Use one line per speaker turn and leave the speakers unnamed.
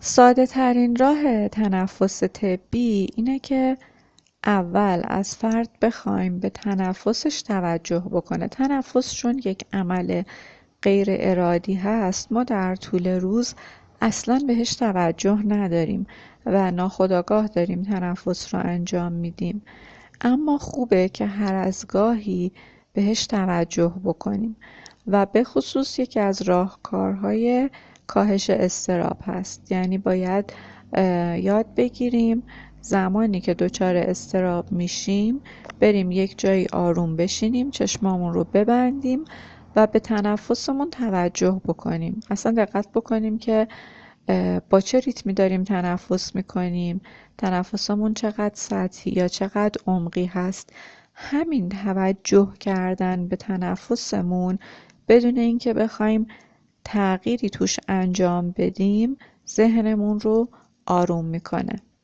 ساده ترین راه تنفس طبی اینه که اول از فرد بخوایم به تنفسش توجه بکنه. تنفس چون یک عمل غیر ارادی هست، ما در طول روز اصلا بهش توجه نداریم و ناخودآگاه داریم تنفس رو انجام میدیم. اما خوبه که هر از گاهی بهش توجه بکنیم و به خصوص یکی از راهکارهای کاهش اضطراب هست. یعنی باید یاد بگیریم زمانی که دچار اضطراب میشیم بریم یک جایی آروم بشینیم، چشمامون رو ببندیم و به تنفسمون توجه بکنیم. اصلا دقت بکنیم که با چه ریتمی داریم تنفس میکنیم، تنفسمون چقدر سطحی یا چقدر عمقی هست. همین توجه کردن به تنفسمون بدون اینکه بخوایم تغییری توش انجام بدیم ذهنمون رو آروم میکنه.